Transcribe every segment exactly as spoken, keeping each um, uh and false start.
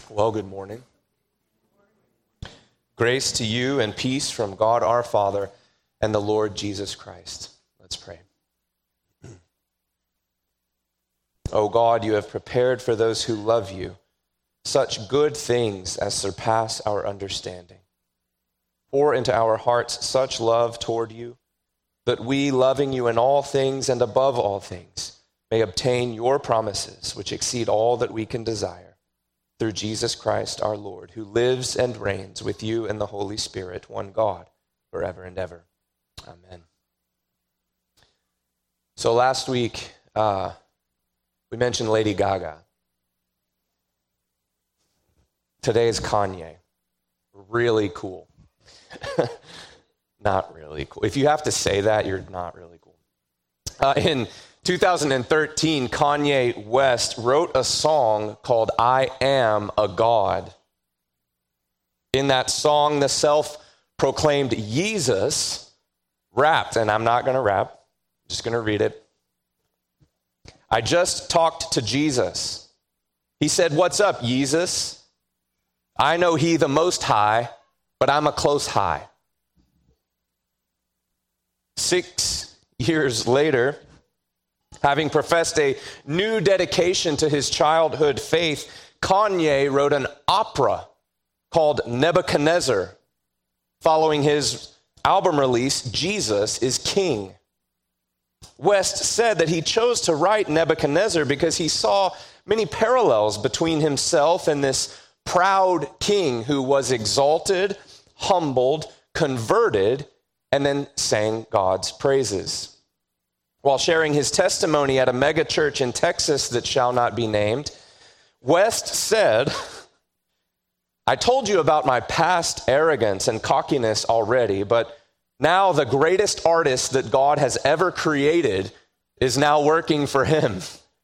Well, good morning. Grace to you and peace from God our Father and the Lord Jesus Christ. Let's pray. O God, you have prepared for those who love you such good things as surpass our understanding. Pour into our hearts such love toward you that we, loving you in all things and above all things, may obtain your promises which exceed all that we can desire. Through Jesus Christ our Lord, who lives and reigns with you in the Holy Spirit, one God, forever and ever. Amen. So last week, uh, we mentioned Lady Gaga. Today is Kanye. Really cool. Not really cool. If you have to say that, you're not really cool. Uh, in two thousand thirteen, Kanye West wrote a song called I Am a God. In that song, the self-proclaimed Yeezus rapped, and I'm not going to rap, I'm just going to read it. I just talked to Jesus. He said, "What's up, Yeezus? I know he the most high, but I'm a close high." Six years later, having professed a new dedication to his childhood faith, Kanye wrote an opera called Nebuchadnezzar. Following his album release, Jesus is King. West said that he chose to write Nebuchadnezzar because he saw many parallels between himself and this proud king who was exalted, humbled, converted, and then sang God's praises. While sharing his testimony at a mega church in Texas that shall not be named, West said, "I told you about my past arrogance and cockiness already, but now the greatest artist that God has ever created is now working for him."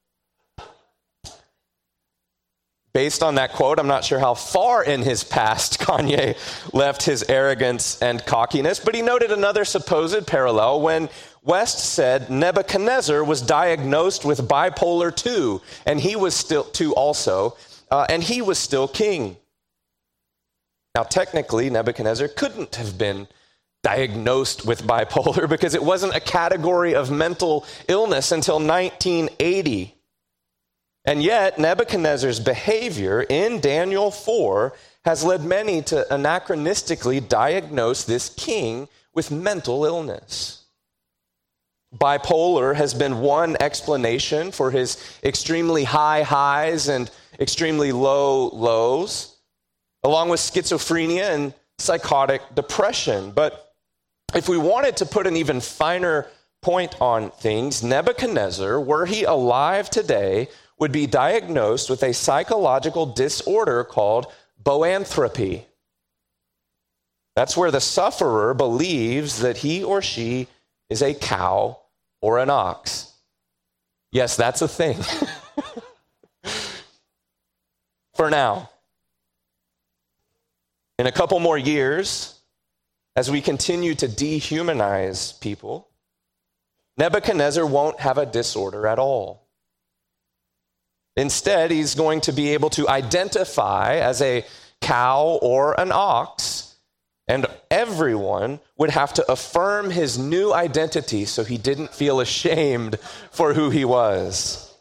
Based on that quote, I'm not sure how far in his past Kanye left his arrogance and cockiness, but he noted another supposed parallel when West said Nebuchadnezzar was diagnosed with bipolar two, and he was still two also, uh, and he was still king. Now, technically, Nebuchadnezzar couldn't have been diagnosed with bipolar because it wasn't a category of mental illness until nineteen eighty. And yet, Nebuchadnezzar's behavior in Daniel four has led many to anachronistically diagnose this king with mental illness. Bipolar has been one explanation for his extremely high highs and extremely low lows, along with schizophrenia and psychotic depression. But if we wanted to put an even finer point on things, Nebuchadnezzar, were he alive today, would be diagnosed with a psychological disorder called boanthropy. That's where the sufferer believes that he or she is a cow or an ox. Yes, that's a thing. For now. In a couple more years, as we continue to dehumanize people, Nebuchadnezzar won't have a disorder at all. Instead, he's going to be able to identify as a cow or an ox, and everyone would have to affirm his new identity so he didn't feel ashamed for who he was.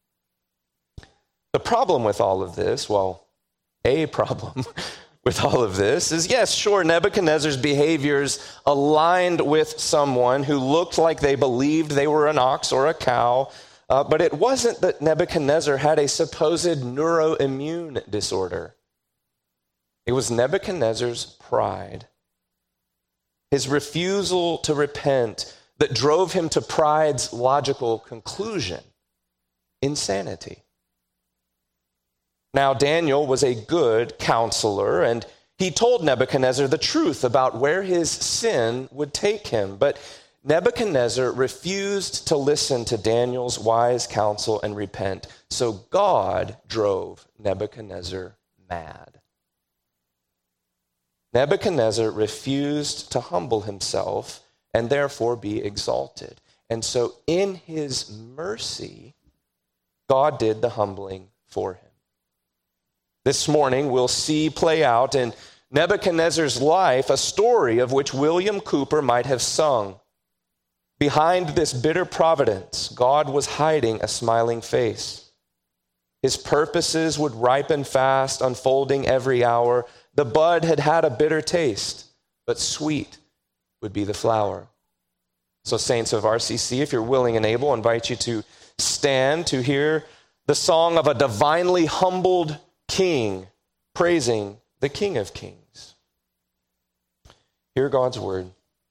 The problem with all of this, well, a problem with all of this is, yes, sure, Nebuchadnezzar's behaviors aligned with someone who looked like they believed they were an ox or a cow, uh, but it wasn't that Nebuchadnezzar had a supposed neuroimmune disorder. It was Nebuchadnezzar's pride, his refusal to repent that drove him to pride's logical conclusion: insanity. Now, Daniel was a good counselor, and he told Nebuchadnezzar the truth about where his sin would take him. But Nebuchadnezzar refused to listen to Daniel's wise counsel and repent, so God drove Nebuchadnezzar mad. Nebuchadnezzar refused to humble himself and therefore be exalted. And so in his mercy, God did the humbling for him. This morning, we'll see play out in Nebuchadnezzar's life a story of which William Cooper might have sung. Behind this bitter providence, God was hiding a smiling face. His purposes would ripen fast, unfolding every hour. The bud had had a bitter taste, but sweet would be the flower. So, saints of R C C, if you're willing and able, I invite you to stand to hear the song of a divinely humbled king praising the King of Kings. Hear God's word.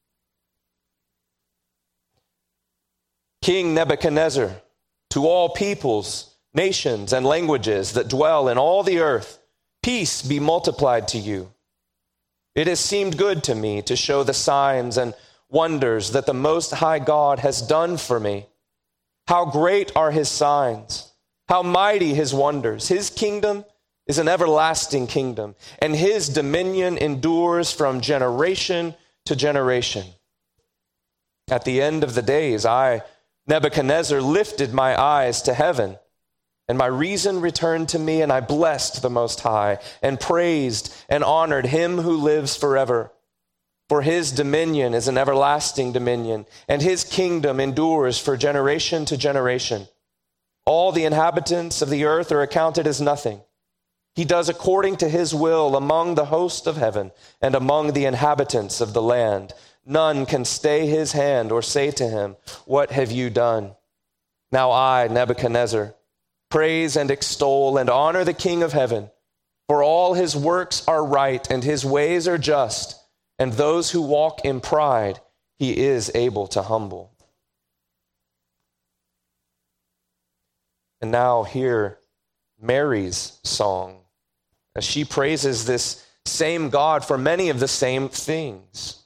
King Nebuchadnezzar, to all peoples, nations, and languages that dwell in all the earth, peace be multiplied to you. It has seemed good to me to show the signs and wonders that the Most High God has done for me. How great are his signs, how mighty his wonders. His kingdom is an everlasting kingdom, and his dominion endures from generation to generation. At the end of the days, I, Nebuchadnezzar, lifted my eyes to heaven, and my reason returned to me, and I blessed the Most High, and praised and honored him who lives forever. For his dominion is an everlasting dominion, and his kingdom endures for generation to generation. All the inhabitants of the earth are accounted as nothing. He does according to his will among the host of heaven and among the inhabitants of the land. None can stay his hand or say to him, "What have you done?" Now I, Nebuchadnezzar, praise and extol and honor the King of heaven, for all his works are right and his ways are just, and those who walk in pride he is able to humble. And now hear Mary's song as she praises this same God for many of the same things.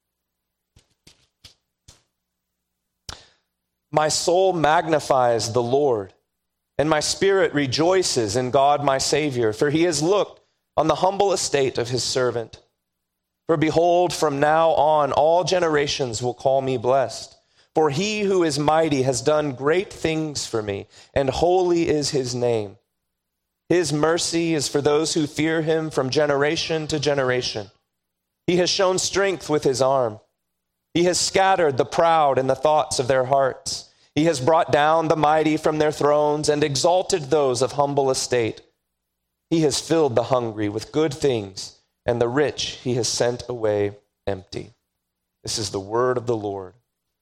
My soul magnifies the Lord, and my spirit rejoices in God my Savior, for he has looked on the humble estate of his servant. For behold, from now on all generations will call me blessed. For he who is mighty has done great things for me, and holy is his name. His mercy is for those who fear him from generation to generation. He has shown strength with his arm. He has scattered the proud in the thoughts of their hearts. He has brought down the mighty from their thrones and exalted those of humble estate. He has filled the hungry with good things, and the rich he has sent away empty. This is the word of the Lord.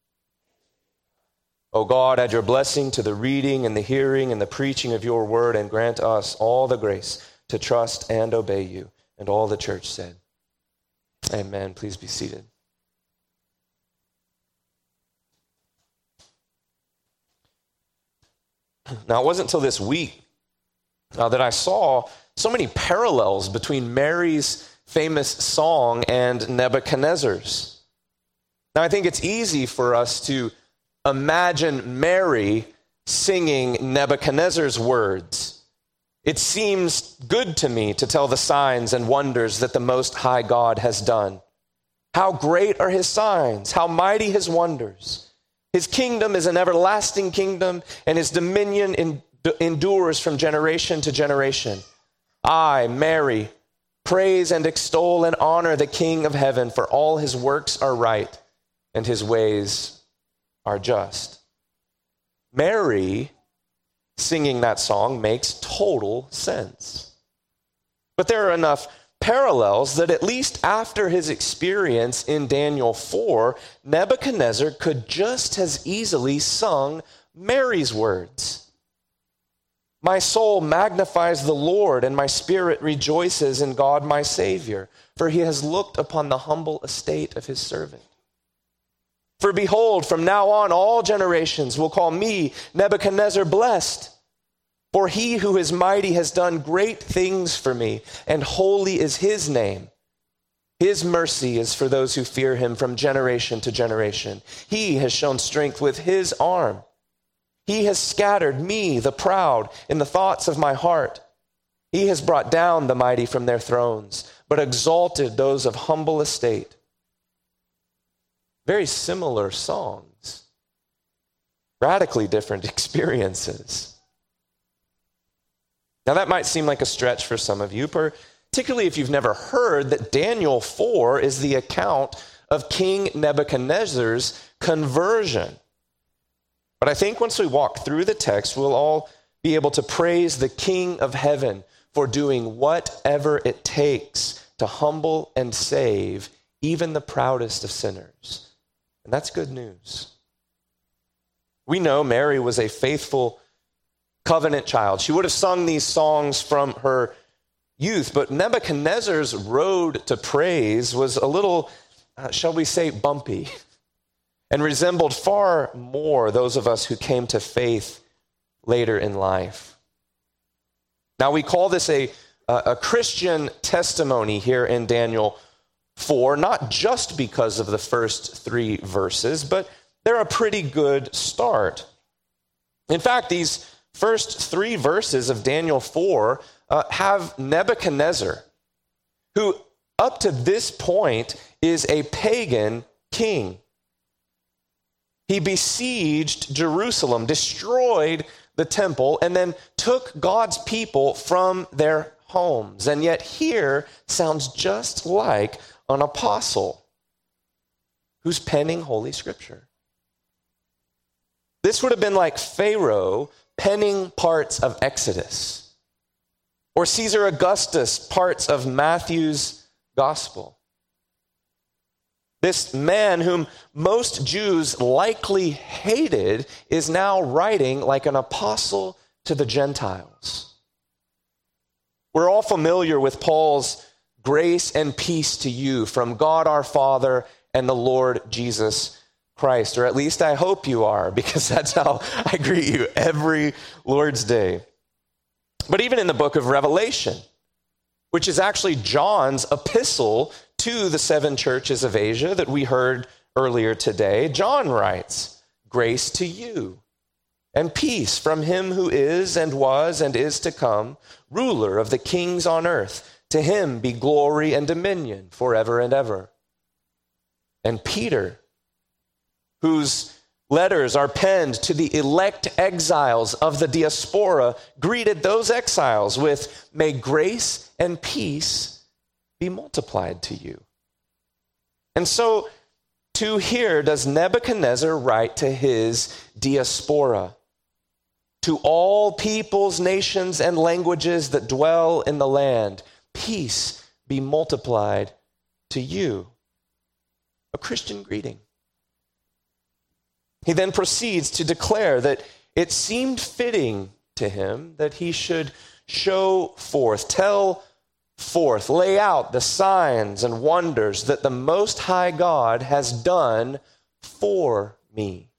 O God, add your blessing to the reading and the hearing and the preaching of your word, and grant us all the grace to trust and obey you. And all the church said, amen. Please be seated. Now, it wasn't until this week uh, that I saw so many parallels between Mary's famous song and Nebuchadnezzar's. Now, I think it's easy for us to imagine Mary singing Nebuchadnezzar's words. It seems good to me to tell the signs and wonders that the Most High God has done. How great are his signs, how mighty his wonders. His kingdom is an everlasting kingdom, and his dominion in, endures from generation to generation. I, Mary, praise and extol and honor the King of heaven, for all his works are right, and his ways are just. Mary singing that song makes total sense. But there are enough parallels that at least after his experience in Daniel four, Nebuchadnezzar could just as easily sung Mary's words. My soul magnifies the Lord, and my spirit rejoices in God my Savior, for he has looked upon the humble estate of his servant. For behold, from now on all generations will call me, Nebuchadnezzar, blessed. For he who is mighty has done great things for me, and holy is his name. His mercy is for those who fear him from generation to generation. He has shown strength with his arm. He has scattered me, the proud, in the thoughts of my heart. He has brought down the mighty from their thrones, but exalted those of humble estate. Very similar songs, radically different experiences. Now that might seem like a stretch for some of you, particularly if you've never heard that Daniel four is the account of King Nebuchadnezzar's conversion. But I think once we walk through the text, we'll all be able to praise the King of heaven for doing whatever it takes to humble and save even the proudest of sinners. And that's good news. We know Mary was a faithful covenant child. She would have sung these songs from her youth, but Nebuchadnezzar's road to praise was a little, uh, shall we say, bumpy, and resembled far more those of us who came to faith later in life. Now, we call this a, a Christian testimony here in Daniel four, not just because of the first three verses, but they're a pretty good start. In fact, these first three verses of Daniel four uh, have Nebuchadnezzar, who up to this point is a pagan king. He besieged Jerusalem, destroyed the temple, and then took God's people from their homes. And yet here sounds just like an apostle who's penning Holy Scripture. This would have been like Pharaoh penning parts of Exodus, or Caesar Augustus parts of Matthew's gospel. This man whom most Jews likely hated is now writing like an apostle to the Gentiles. We're all familiar with Paul's grace and peace to you from God our Father and the Lord Jesus Christ, or at least I hope you are, because that's how I greet you every Lord's Day. But even in the book of Revelation, which is actually John's epistle to the seven churches of Asia that we heard earlier today, John writes, "Grace to you and peace from him who is and was and is to come, ruler of the kings on earth. To him be glory and dominion forever and ever." And Peter, whose letters are penned to the elect exiles of the diaspora, greeted those exiles with, "May grace and peace be multiplied to you." And so, to here does Nebuchadnezzar write to his diaspora, to all peoples, nations, and languages that dwell in the land, peace be multiplied to you. A Christian greeting. He then proceeds to declare that it seemed fitting to him that he should show forth, tell forth, lay out the signs and wonders that the Most High God has done for me.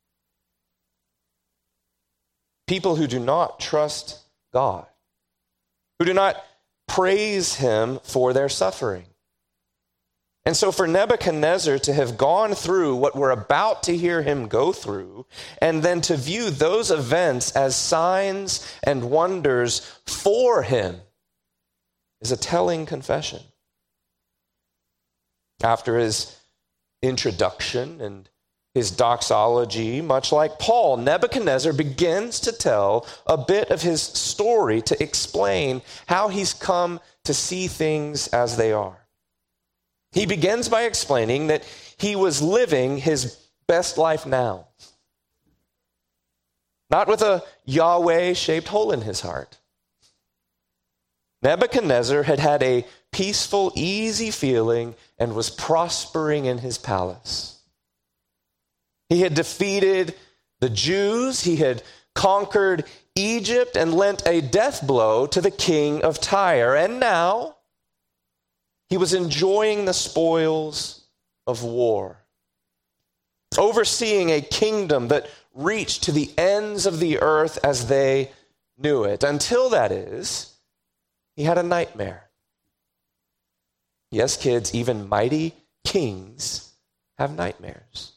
People who do not trust God, who do not praise him for their suffering. And so for Nebuchadnezzar to have gone through what we're about to hear him go through, and then to view those events as signs and wonders for him, is a telling confession. After his introduction and his doxology, much like Paul, Nebuchadnezzar begins to tell a bit of his story to explain how he's come to see things as they are. He begins by explaining that he was living his best life now, not with a Yahweh-shaped hole in his heart. Nebuchadnezzar had had a peaceful, easy feeling and was prospering in his palace. He had defeated the Jews, he had conquered Egypt and lent a death blow to the king of Tyre, and now he was enjoying the spoils of war, overseeing a kingdom that reached to the ends of the earth as they knew it. Until, that is, he had a nightmare. Yes, kids, even mighty kings have nightmares.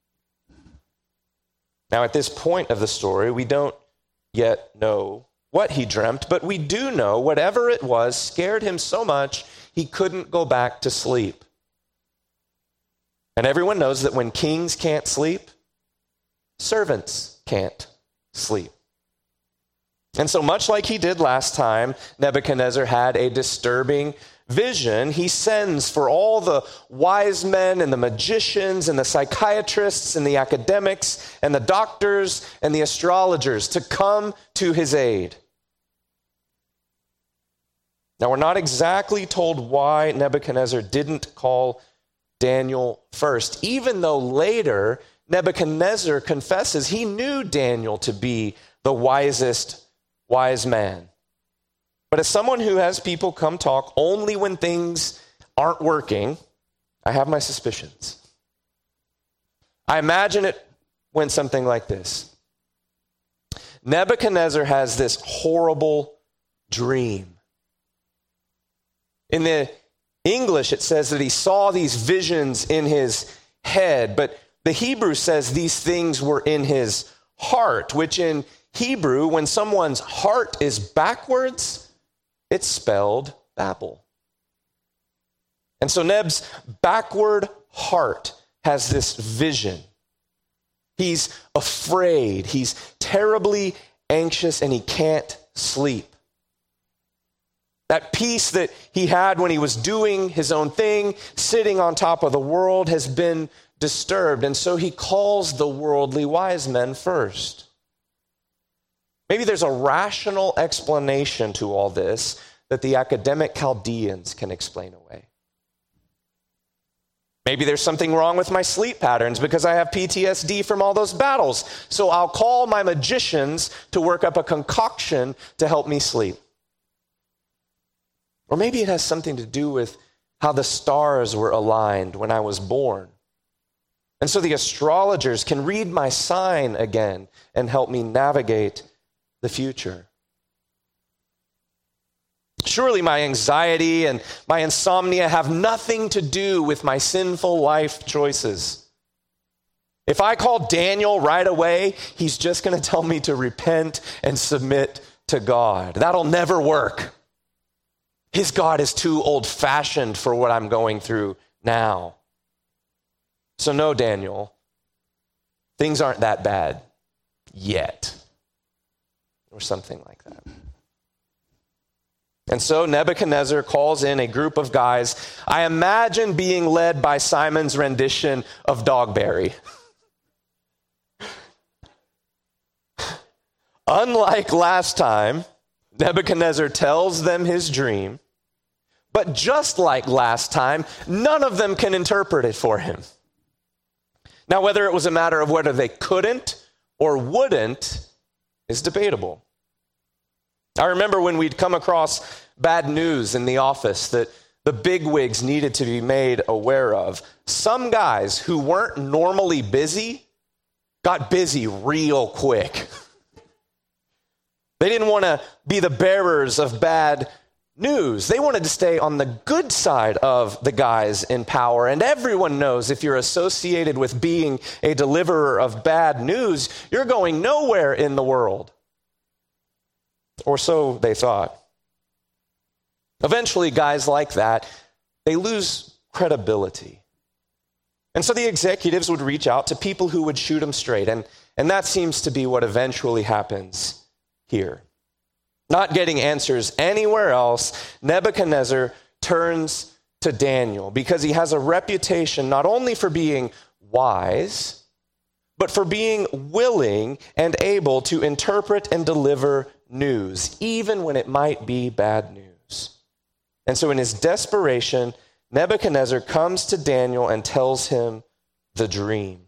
Now, at this point of the story, we don't yet know what he dreamt, but we do know whatever it was scared him so much he couldn't go back to sleep. And everyone knows that when kings can't sleep, servants can't sleep. And so much like he did last time, Nebuchadnezzar had a disturbing vision. He sends for all the wise men and the magicians and the psychiatrists and the academics and the doctors and the astrologers to come to his aid. Now, we're not exactly told why Nebuchadnezzar didn't call Daniel first, even though later Nebuchadnezzar confesses he knew Daniel to be the wisest wise man. But as someone who has people come talk only when things aren't working, I have my suspicions. I imagine it went something like this. Nebuchadnezzar has this horrible dream. In the English, it says that he saw these visions in his head, but the Hebrew says these things were in his heart, which in Hebrew, when someone's heart is backwards, it's spelled Babel. And so Neb's backward heart has this vision. He's afraid, he's terribly anxious, and he can't sleep. That peace that he had when he was doing his own thing, sitting on top of the world, has been disturbed. And so he calls the worldly wise men first. Maybe there's a rational explanation to all this that the academic Chaldeans can explain away. Maybe there's something wrong with my sleep patterns because I have P T S D from all those battles. So I'll call my magicians to work up a concoction to help me sleep. Or maybe it has something to do with how the stars were aligned when I was born. And so the astrologers can read my sign again and help me navigate the future. Surely my anxiety and my insomnia have nothing to do with my sinful life choices. If I call Daniel right away, he's just going to tell me to repent and submit to God. That'll never work. His God is too old-fashioned for what I'm going through now. So no, Daniel, things aren't that bad yet. Or something like that. And so Nebuchadnezzar calls in a group of guys, I imagine being led by Simon's rendition of Dogberry. Unlike last time, Nebuchadnezzar tells them his dream, but just like last time, none of them can interpret it for him. Now, whether it was a matter of whether they couldn't or wouldn't is debatable. I remember when we'd come across bad news in the office that the bigwigs needed to be made aware of. Some guys who weren't normally busy got busy real quick. They didn't want to be the bearers of bad news. They wanted to stay on the good side of the guys in power. And everyone knows if you're associated with being a deliverer of bad news, you're going nowhere in the world. Or so they thought. Eventually, guys like that, they lose credibility. And so the executives would reach out to people who would shoot them straight. And, and that seems to be what eventually happens here. Not getting answers anywhere else, Nebuchadnezzar turns to Daniel because he has a reputation not only for being wise, but for being willing and able to interpret and deliver news, even when it might be bad news. And so in his desperation, Nebuchadnezzar comes to Daniel and tells him the dream.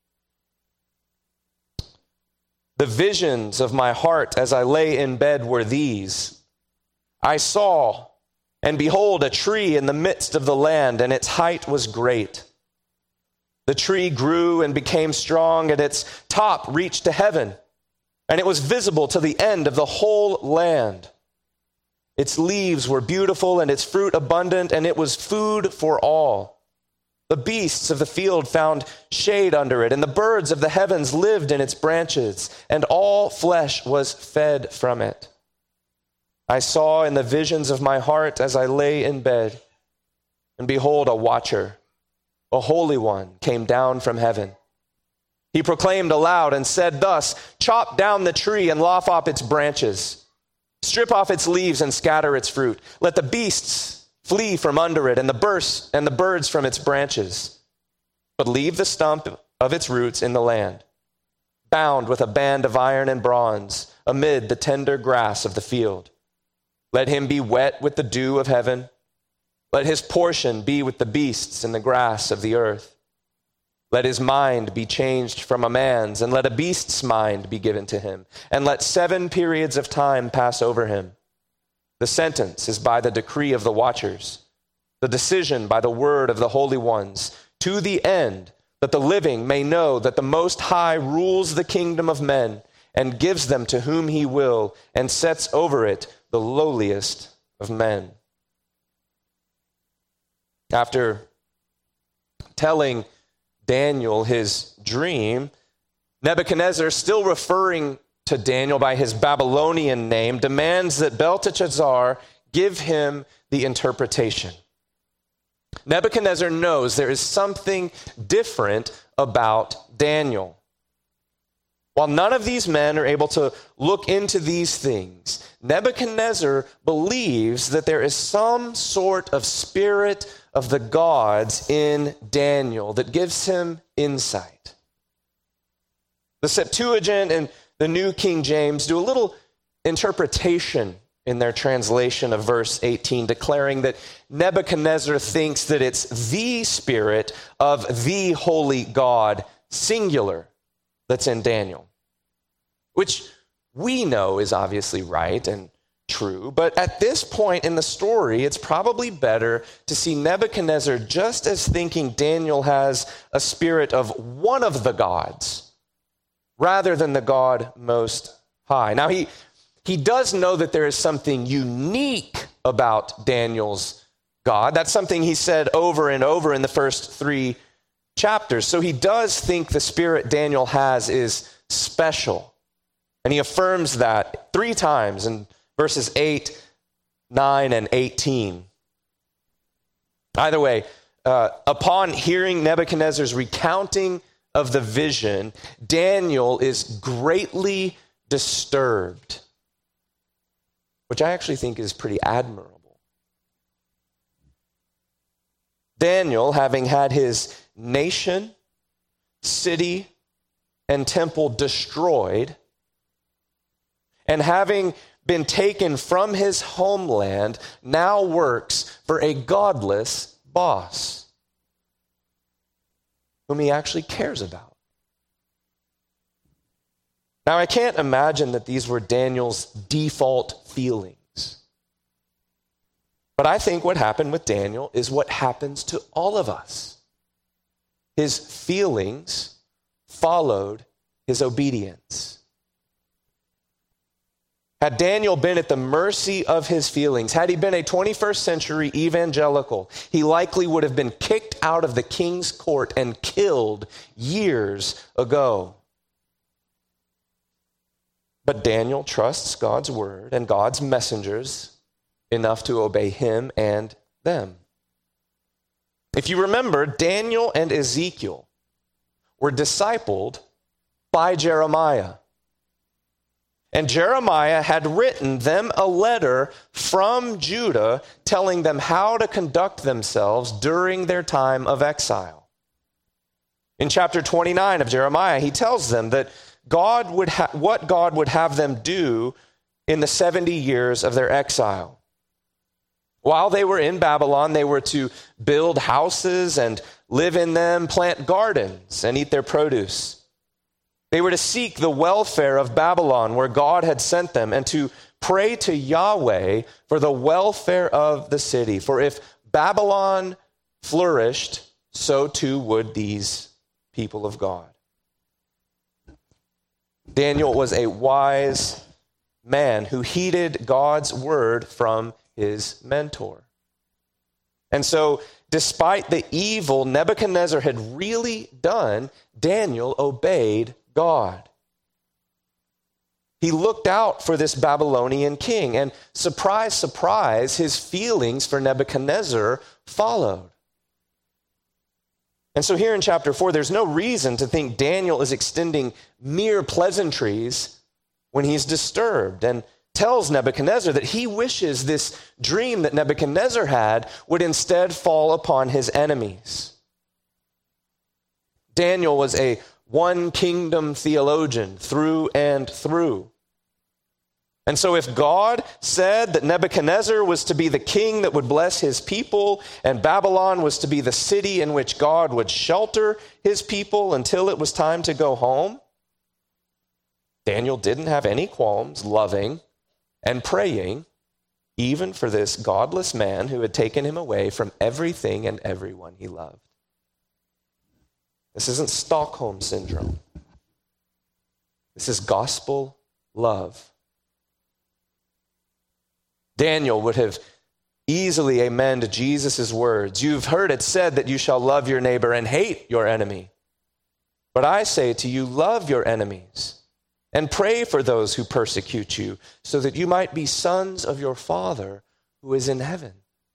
The visions of my heart as I lay in bed were these. I saw, and behold, a tree in the midst of the land, and its height was great. The tree grew and became strong, and its top reached to heaven, and it was visible to the end of the whole land. Its leaves were beautiful, and its fruit abundant, and it was food for all. The beasts of the field found shade under it, and the birds of the heavens lived in its branches, and all flesh was fed from it. I saw in the visions of my heart as I lay in bed, and behold, a watcher, a holy one, came down from heaven. He proclaimed aloud and said thus, chop down the tree and lop off its branches. Strip off its leaves and scatter its fruit. Let the beasts flee from under it and the birds and the birds from its branches. But leave the stump of its roots in the land, bound with a band of iron and bronze amid the tender grass of the field. Let him be wet with the dew of heaven. Let his portion be with the beasts and the grass of the earth. Let his mind be changed from a man's, and let a beast's mind be given to him. And let seven periods of time pass over him. The sentence is by the decree of the watchers, the decision by the word of the holy ones, to the end that the living may know that the Most High rules the kingdom of men and gives them to whom he will, and sets over it the lowliest of men. After telling Daniel his dream, Nebuchadnezzar, still referring to Daniel by his Babylonian name, demands that Belteshazzar give him the interpretation. Nebuchadnezzar knows there is something different about Daniel. While none of these men are able to look into these things, Nebuchadnezzar believes that there is some sort of spirit of the gods in Daniel that gives him insight. The Septuagint and the New King James do a little interpretation in their translation of verse eighteen, declaring that Nebuchadnezzar thinks that it's the spirit of the holy God, singular, that's in Daniel, which we know is obviously right and true, but at this point in the story, it's probably better to see Nebuchadnezzar just as thinking Daniel has a spirit of one of the gods, rather than the God Most High. Now, he, he does know that there is something unique about Daniel's God. That's something he said over and over in the first three chapters. So he does think the spirit Daniel has is special. And he affirms that three times in verses eight, nine, and eighteen. Either way, uh, upon hearing Nebuchadnezzar's recounting of the vision, Daniel is greatly disturbed, which I actually think is pretty admirable. Daniel, having had his nation, city, and temple destroyed, and having been taken from his homeland, now works for a godless boss whom he actually cares about. Now, I can't imagine that these were Daniel's default feelings. But I think what happened with Daniel is what happens to all of us. His feelings followed his obedience. Had Daniel been at the mercy of his feelings, had he been a twenty-first century evangelical, he likely would have been kicked out of the king's court and killed years ago. But Daniel trusts God's word and God's messengers enough to obey him and them. If you remember, Daniel and Ezekiel were discipled by Jeremiah. And Jeremiah had written them a letter from Judah telling them how to conduct themselves during their time of exile. In chapter twenty-nine of Jeremiah, he tells them that God would ha- what God would have them do in the seventy years of their exile. While they were in Babylon, they were to build houses and live in them, plant gardens, and eat their produce. They were to seek the welfare of Babylon where God had sent them and to pray to Yahweh for the welfare of the city. For if Babylon flourished, so too would these people of God. Daniel was a wise man who heeded God's word from his mentor. And so, despite the evil Nebuchadnezzar had really done, Daniel obeyed God. He looked out for this Babylonian king, and surprise, surprise, his feelings for Nebuchadnezzar followed. And so here in chapter four, there's no reason to think Daniel is extending mere pleasantries when he's disturbed, and tells Nebuchadnezzar that he wishes this dream that Nebuchadnezzar had would instead fall upon his enemies. Daniel was a one kingdom theologian through and through. And so if God said that Nebuchadnezzar was to be the king that would bless his people, and Babylon was to be the city in which God would shelter his people until it was time to go home, Daniel didn't have any qualms loving and praying even for this godless man who had taken him away from everything and everyone he loved. This isn't Stockholm syndrome. This is gospel love. Daniel would have easily amended Jesus' words. You've heard it said that you shall love your neighbor and hate your enemy. But I say to you, love your enemies and pray for those who persecute you, so that you might be sons of your Father who is in heaven.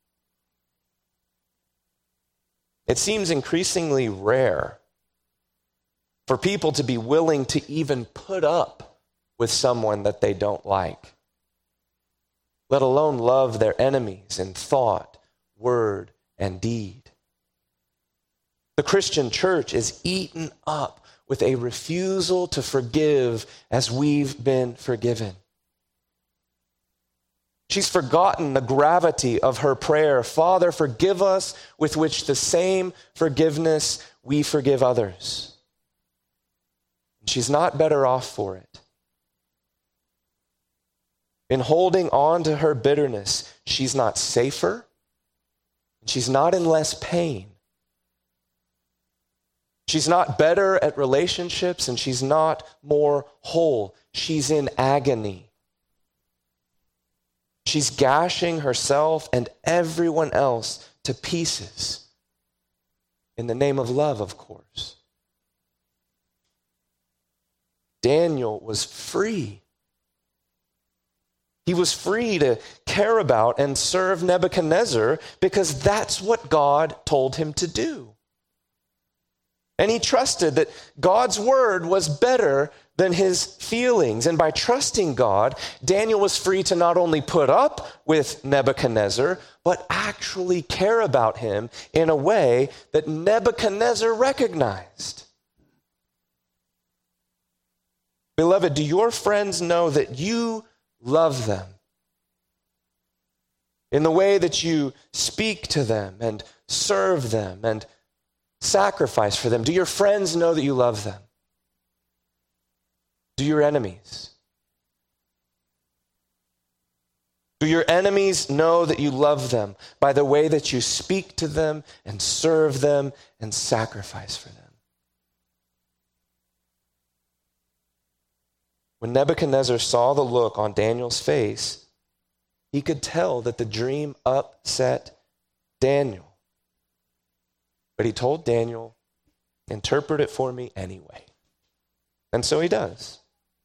It seems increasingly rare for people to be willing to even put up with someone that they don't like, let alone love their enemies in thought, word, and deed. The Christian church is eaten up with a refusal to forgive as we've been forgiven. She's forgotten the gravity of her prayer, Father, forgive us with which the same forgiveness we forgive others. She's not better off for it. In holding on to her bitterness, she's not safer, and she's not in less pain. She's not better at relationships, and she's not more whole. She's in agony. She's gashing herself and everyone else to pieces. In the name of love, of course. Daniel was free. He was free to care about and serve Nebuchadnezzar because that's what God told him to do. And he trusted that God's word was better than his feelings. And by trusting God, Daniel was free to not only put up with Nebuchadnezzar, but actually care about him in a way that Nebuchadnezzar recognized. Beloved, do your friends know that you love them in the way that you speak to them and serve them and sacrifice for them? Do your friends know that you love them? Do your enemies? Do your enemies know that you love them by the way that you speak to them and serve them and sacrifice for them? When Nebuchadnezzar saw the look on Daniel's face, he could tell that the dream upset Daniel. But he told Daniel, interpret it for me anyway. And so he does.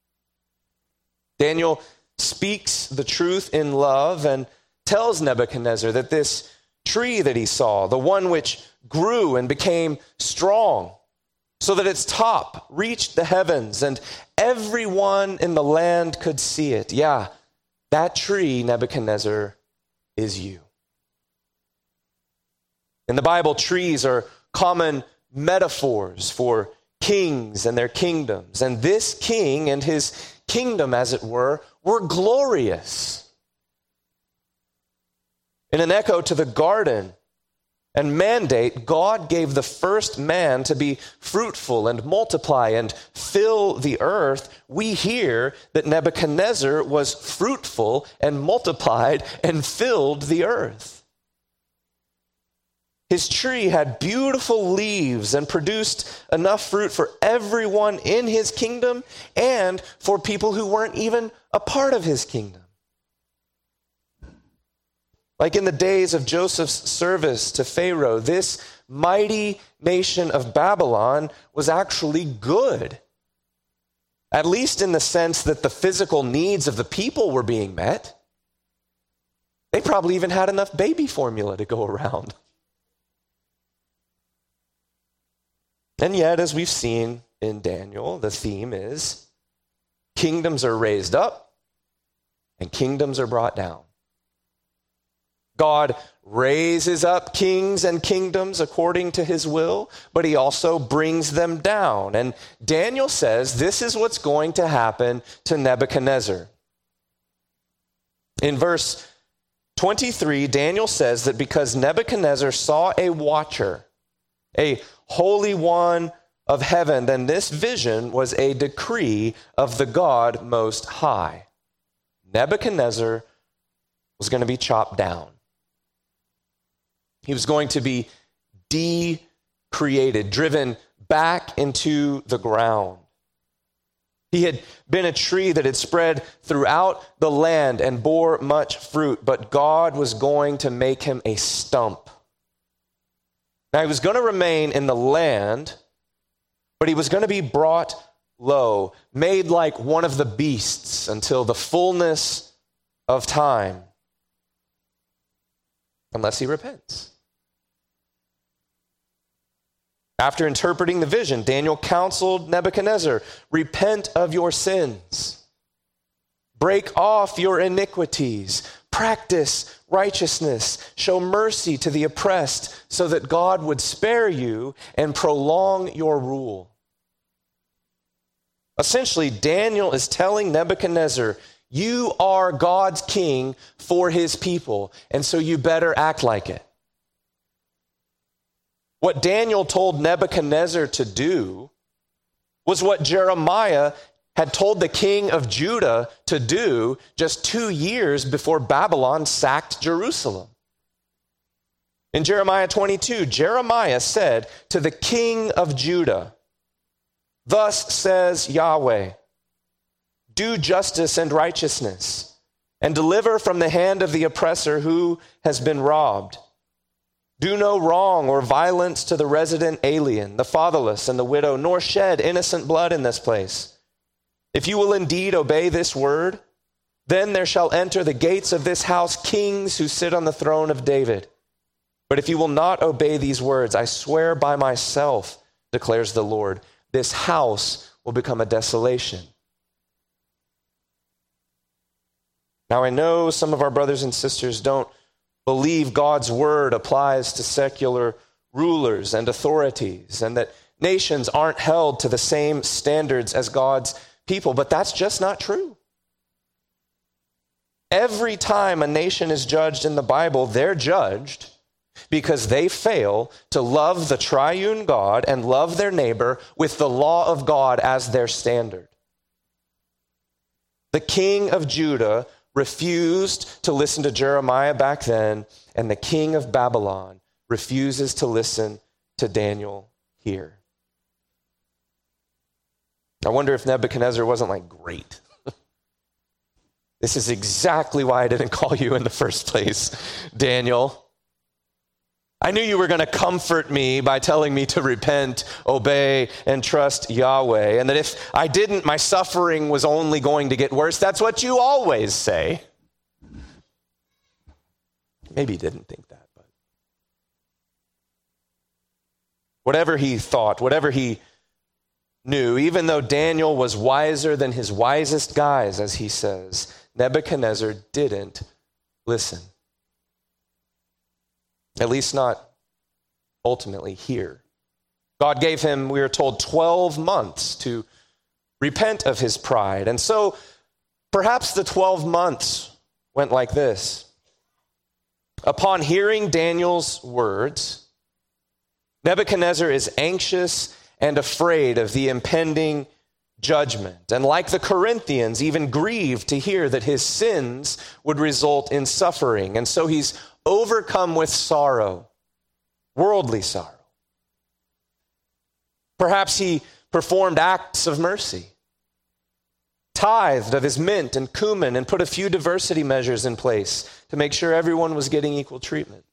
Daniel speaks the truth in love and tells Nebuchadnezzar that this tree that he saw, the one which grew and became strong, so that its top reached the heavens and everyone in the land could see it. Yeah, that tree, Nebuchadnezzar, is you. In the Bible, trees are common metaphors for kings and their kingdoms. And this king and his kingdom, as it were, were glorious. In an echo to the garden and mandate, God gave the first man to be fruitful and multiply and fill the earth. We hear that Nebuchadnezzar was fruitful and multiplied and filled the earth. His tree had beautiful leaves and produced enough fruit for everyone in his kingdom and for people who weren't even a part of his kingdom. Like in the days of Joseph's service to Pharaoh, this mighty nation of Babylon was actually good. At least in the sense that the physical needs of the people were being met. They probably even had enough baby formula to go around. And yet, as we've seen in Daniel, the theme is kingdoms are raised up and kingdoms are brought down. God raises up kings and kingdoms according to his will, but he also brings them down. And Daniel says this is what's going to happen to Nebuchadnezzar. In verse twenty-three, Daniel says that because Nebuchadnezzar saw a watcher, a holy one of heaven, then this vision was a decree of the God Most High. Nebuchadnezzar was going to be chopped down. He was going to be decreated, driven back into the ground. He had been a tree that had spread throughout the land and bore much fruit, but God was going to make him a stump. Now, he was going to remain in the land, but he was going to be brought low, made like one of the beasts until the fullness of time, unless he repents. After interpreting the vision, Daniel counseled Nebuchadnezzar, repent of your sins, break off your iniquities, practice righteousness, show mercy to the oppressed, so that God would spare you and prolong your rule. Essentially, Daniel is telling Nebuchadnezzar, you are God's king for his people, and so you better act like it. What Daniel told Nebuchadnezzar to do was what Jeremiah had told the king of Judah to do just two years before Babylon sacked Jerusalem. In Jeremiah twenty-two, Jeremiah said to the king of Judah, thus says Yahweh, do justice and righteousness, and deliver from the hand of the oppressor who has been robbed. Do no wrong or violence to the resident alien, the fatherless and the widow, nor shed innocent blood in this place. If you will indeed obey this word, then there shall enter the gates of this house kings who sit on the throne of David. But if you will not obey these words, I swear by myself, declares the Lord, this house will become a desolation. Now I know some of our brothers and sisters don't believe God's word applies to secular rulers and authorities, and that nations aren't held to the same standards as God's people, but that's just not true. Every time a nation is judged in the Bible, they're judged because they fail to love the triune God and love their neighbor with the law of God as their standard. The king of Judah refused to listen to Jeremiah back then, and the king of Babylon refuses to listen to Daniel here. I wonder if Nebuchadnezzar wasn't like, great. This is exactly why I didn't call you in the first place, Daniel. I knew you were going to comfort me by telling me to repent, obey, and trust Yahweh, and that if I didn't, my suffering was only going to get worse. That's what you always say. Maybe he didn't think that, but whatever he thought, whatever he knew, even though Daniel was wiser than his wisest guys, as he says, Nebuchadnezzar didn't listen. At least not ultimately here. God gave him, we are told, twelve months to repent of his pride. And so perhaps the twelve months went like this. Upon hearing Daniel's words, Nebuchadnezzar is anxious and afraid of the impending judgment. And like the Corinthians, even grieved to hear that his sins would result in suffering. And so he's overcome with sorrow, worldly sorrow. Perhaps he performed acts of mercy, tithed of his mint and cumin, and put a few diversity measures in place to make sure everyone was getting equal treatment.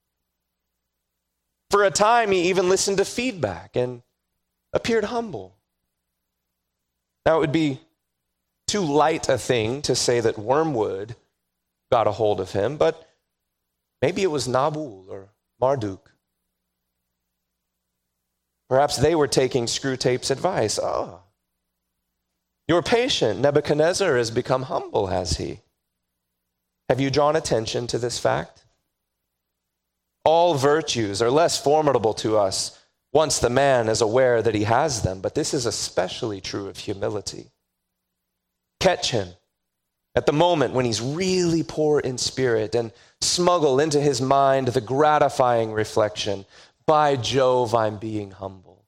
For a time, he even listened to feedback and appeared humble. Now, it would be too light a thing to say that wormwood got a hold of him, but maybe it was Nabal or Marduk. Perhaps they were taking Screwtape's advice. Oh, you're patient. Nebuchadnezzar has become humble, has he? Have you drawn attention to this fact? All virtues are less formidable to us once the man is aware that he has them, but this is especially true of humility. Catch him at the moment when he's really poor in spirit and smuggle into his mind the gratifying reflection, by Jove, I'm being humble.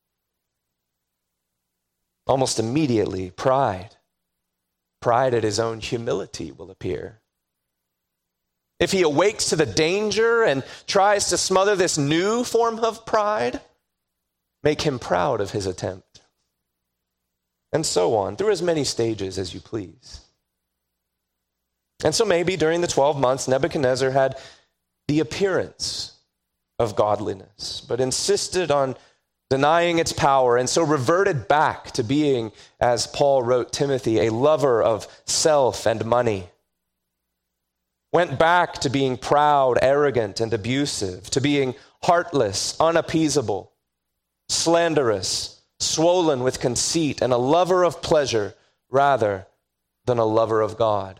Almost immediately, pride, pride at his own humility will appear. If he awakes to the danger and tries to smother this new form of pride, make him proud of his attempt. And so on, through as many stages as you please. And so maybe during the twelve months, Nebuchadnezzar had the appearance of godliness, but insisted on denying its power, and so reverted back to being, as Paul wrote Timothy, a lover of self and money. Went back to being proud, arrogant, and abusive, to being heartless, unappeasable, slanderous, swollen with conceit, and a lover of pleasure rather than a lover of God.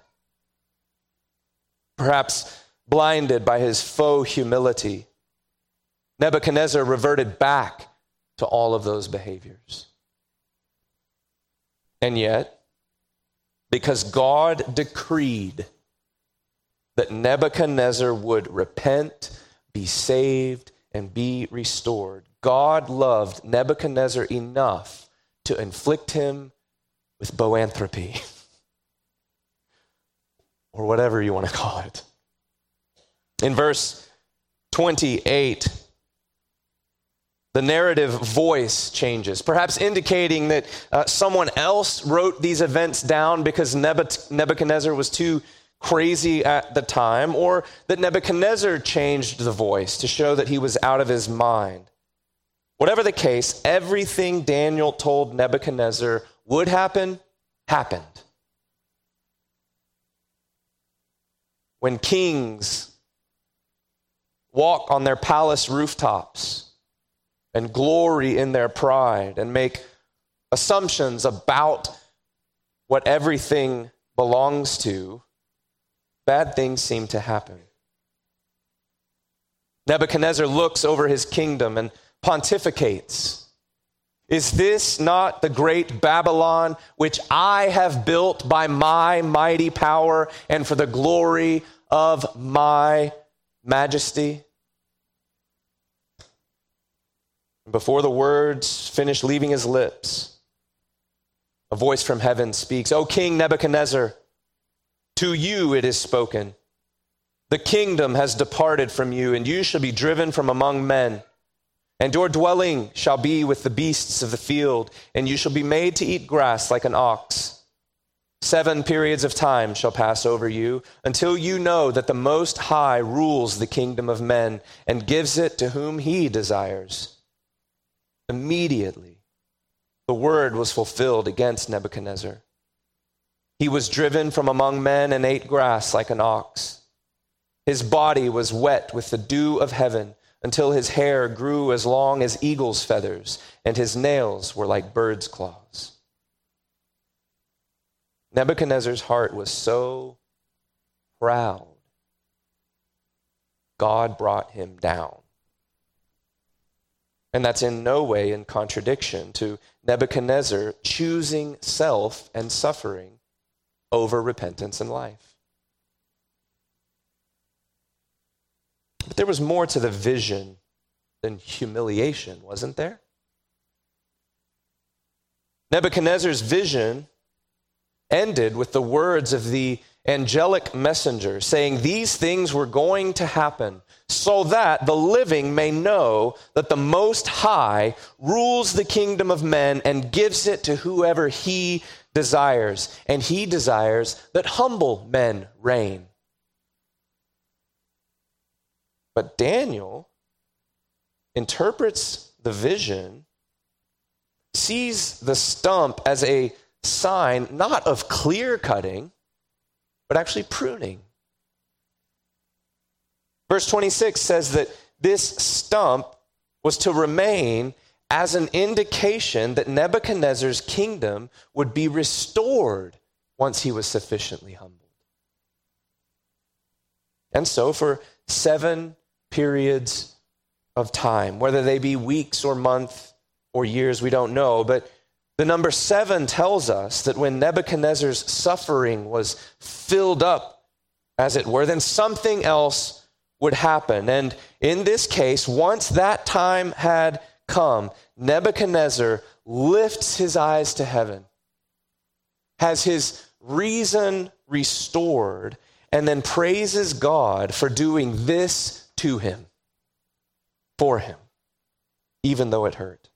Perhaps blinded by his faux humility, Nebuchadnezzar reverted back to all of those behaviors. And yet, because God decreed that Nebuchadnezzar would repent, be saved, and be restored, God loved Nebuchadnezzar enough to inflict him with boanthropy, or whatever you want to call it. In verse twenty-eight, the narrative voice changes, perhaps indicating that uh, someone else wrote these events down because Nebuchadnezzar was too crazy at the time, or that Nebuchadnezzar changed the voice to show that he was out of his mind. Whatever the case, everything Daniel told Nebuchadnezzar would happen, happened. When kings walk on their palace rooftops and glory in their pride and make assumptions about what everything belongs to, bad things seem to happen. Nebuchadnezzar looks over his kingdom and pontificates. Is this not the great Babylon which I have built by my mighty power and for the glory of my majesty? Before the words finish leaving his lips, a voice from heaven speaks, O King Nebuchadnezzar, to you it is spoken. The kingdom has departed from you, and you shall be driven from among men. And your dwelling shall be with the beasts of the field, and you shall be made to eat grass like an ox. Seven periods of time shall pass over you, until you know that the Most High rules the kingdom of men, and gives it to whom he desires. Immediately, the word was fulfilled against Nebuchadnezzar. He was driven from among men and ate grass like an ox. His body was wet with the dew of heaven until his hair grew as long as eagle's feathers and his nails were like bird's claws. Nebuchadnezzar's heart was so proud, God brought him down. And that's in no way in contradiction to Nebuchadnezzar choosing self and suffering over repentance and life. But there was more to the vision than humiliation, wasn't there? Nebuchadnezzar's vision ended with the words of the angelic messenger saying these things were going to happen so that the living may know that the Most High rules the kingdom of men and gives it to whoever he desires. And he desires that humble men reign. But Daniel interprets the vision, sees the stump as a sign not of clear cutting, but actually pruning. Verse twenty-six says that this stump was to remain as an indication that Nebuchadnezzar's kingdom would be restored once he was sufficiently humbled. And so for seven periods of time, whether they be weeks or months or years, we don't know, but the number seven tells us that when Nebuchadnezzar's suffering was filled up, as it were, then something else would happen. And in this case, once that time had come, Nebuchadnezzar lifts his eyes to heaven, has his reason restored, and then praises God for doing this to him, for him, even though it hurt.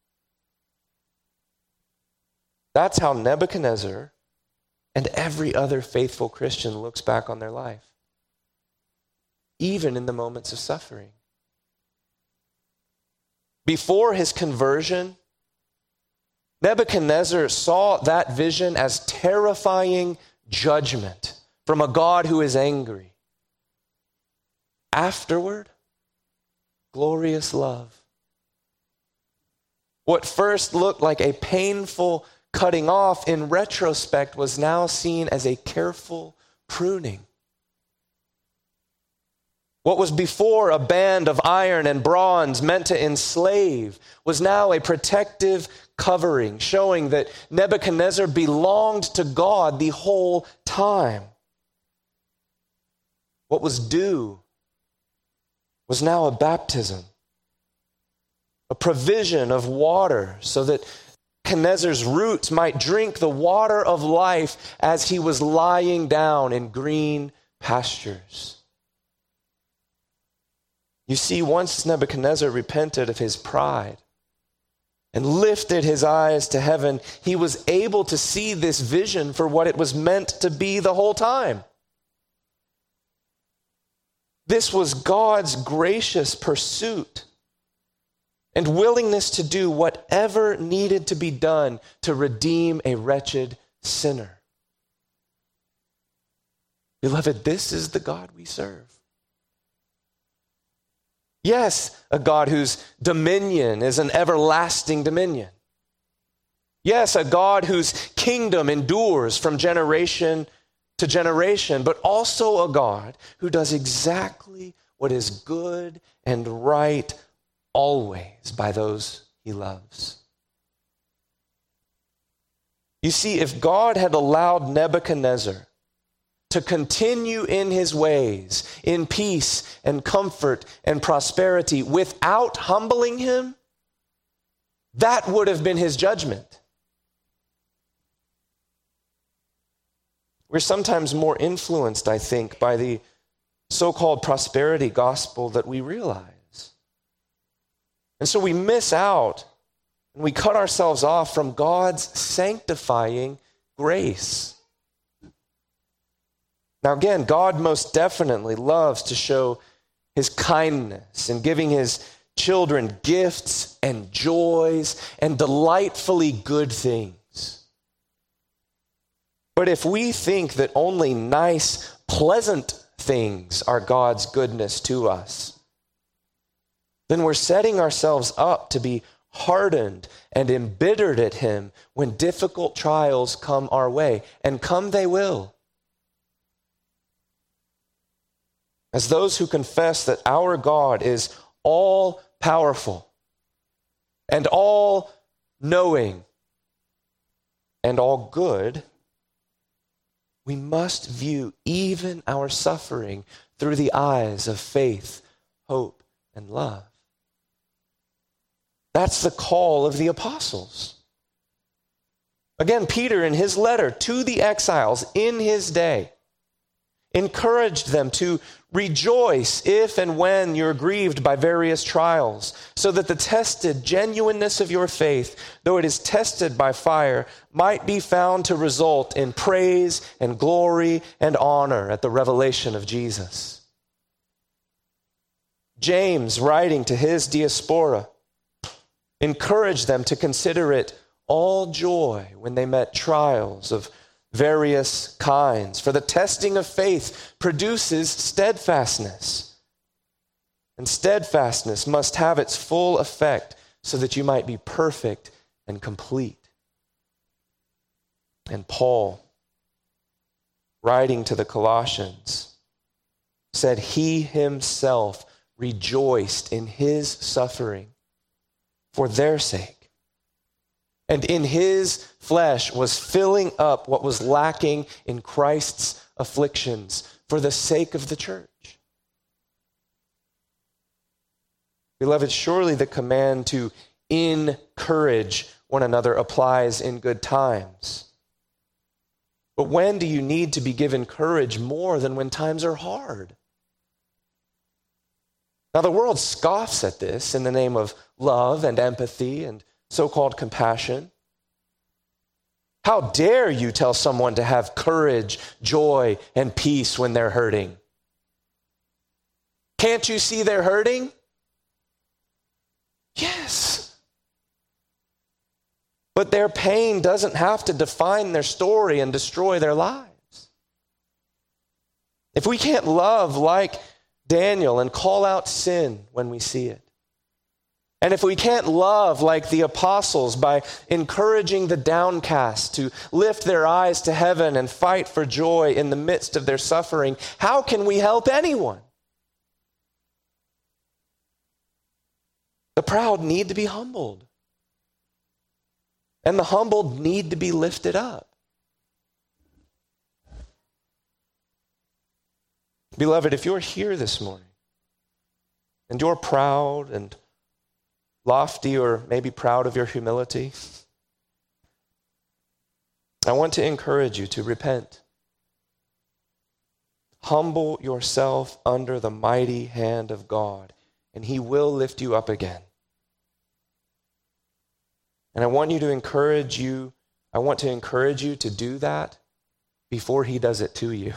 That's how Nebuchadnezzar and every other faithful Christian looks back on their life, even in the moments of suffering. Before his conversion, Nebuchadnezzar saw that vision as terrifying judgment from a God who is angry. Afterward, glorious love. What first looked like a painful cutting off, in retrospect, was now seen as a careful pruning. What was before a band of iron and bronze meant to enslave was now a protective covering, showing that Nebuchadnezzar belonged to God the whole time. What was due was now a baptism, a provision of water so that Nebuchadnezzar's roots might drink the water of life as he was lying down in green pastures. You see, once Nebuchadnezzar repented of his pride and lifted his eyes to heaven, he was able to see this vision for what it was meant to be the whole time. This was God's gracious pursuit and willingness to do whatever needed to be done to redeem a wretched sinner. Beloved, this is the God we serve. Yes, a God whose dominion is an everlasting dominion. Yes, a God whose kingdom endures from generation to generation, but also a God who does exactly what is good and right always by those he loves. You see, if God had allowed Nebuchadnezzar to continue in his ways, in peace and comfort and prosperity, without humbling him, that would have been his judgment. We're sometimes more influenced, I think, by the so-called prosperity gospel that we realize. And so we miss out and we cut ourselves off from God's sanctifying grace. Now again, God most definitely loves to show his kindness in giving his children gifts and joys and delightfully good things. But if we think that only nice, pleasant things are God's goodness to us, then we're setting ourselves up to be hardened and embittered at him when difficult trials come our way. And come they will. As those who confess that our God is all-powerful and all-knowing and all-good, we must view even our suffering through the eyes of faith, hope, and love. That's the call of the apostles. Again, Peter, in his letter to the exiles in his day, encouraged them to rejoice if and when you're grieved by various trials, so that the tested genuineness of your faith, though it is tested by fire, might be found to result in praise and glory and honor at the revelation of Jesus. James, writing to his diaspora, encouraged them to consider it all joy when they met trials of various kinds. For the testing of faith produces steadfastness. And steadfastness must have its full effect so that you might be perfect and complete. And Paul, writing to the Colossians, said he himself rejoiced in his suffering for their sake. And in his flesh was filling up what was lacking in Christ's afflictions for the sake of the church. Beloved, surely the command to encourage one another applies in good times. But when do you need to be given courage more than when times are hard? Now, the world scoffs at this in the name of love and empathy and so-called compassion. How dare you tell someone to have courage, joy, and peace when they're hurting? Can't you see they're hurting? Yes. But their pain doesn't have to define their story and destroy their lives. If we can't love like Daniel and call out sin when we see it, and if we can't love like the apostles by encouraging the downcast to lift their eyes to heaven and fight for joy in the midst of their suffering, how can we help anyone? The proud need to be humbled. And the humbled need to be lifted up. Beloved, if you're here this morning and you're proud and lofty, or maybe proud of your humility, I want to encourage you to repent. Humble yourself under the mighty hand of God, and he will lift you up again. And I want you to encourage you, I want to encourage you to do that before he does it to you.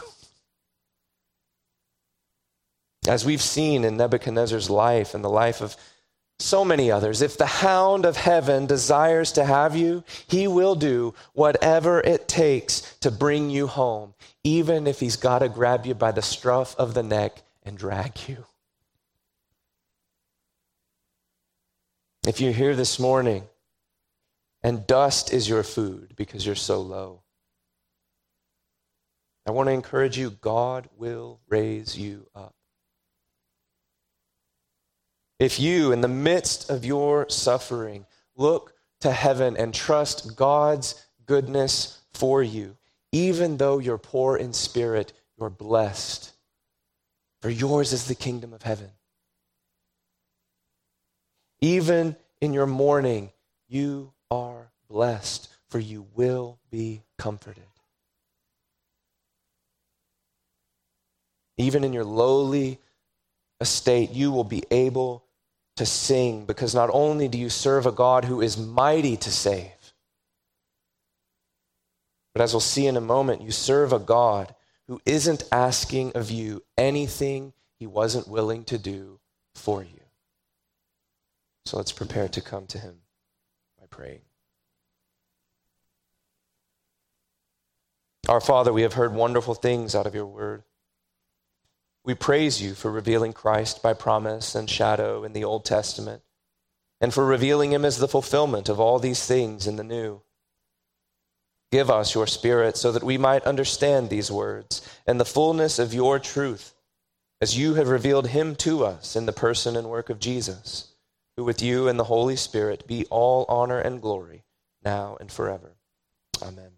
As we've seen in Nebuchadnezzar's life and the life of so many others, if the hound of heaven desires to have you, he will do whatever it takes to bring you home, even if he's got to grab you by the scruff of the neck and drag you. If you're here this morning and dust is your food because you're so low, I want to encourage you, God will raise you up. If you, in the midst of your suffering, look to heaven and trust God's goodness for you, even though you're poor in spirit, you're blessed. For yours is the kingdom of heaven. Even in your mourning, you are blessed, for you will be comforted. Even in your lowly estate, you will be able to sing, because not only do you serve a God who is mighty to save, but as we'll see in a moment, you serve a God who isn't asking of you anything he wasn't willing to do for you. So let's prepare to come to him by praying. Our Father, we have heard wonderful things out of your word. We praise you for revealing Christ by promise and shadow in the Old Testament, and for revealing him as the fulfillment of all these things in the New. Give us your Spirit so that we might understand these words and the fullness of your truth, as you have revealed him to us in the person and work of Jesus, who with you and the Holy Spirit be all honor and glory, now and forever. Amen.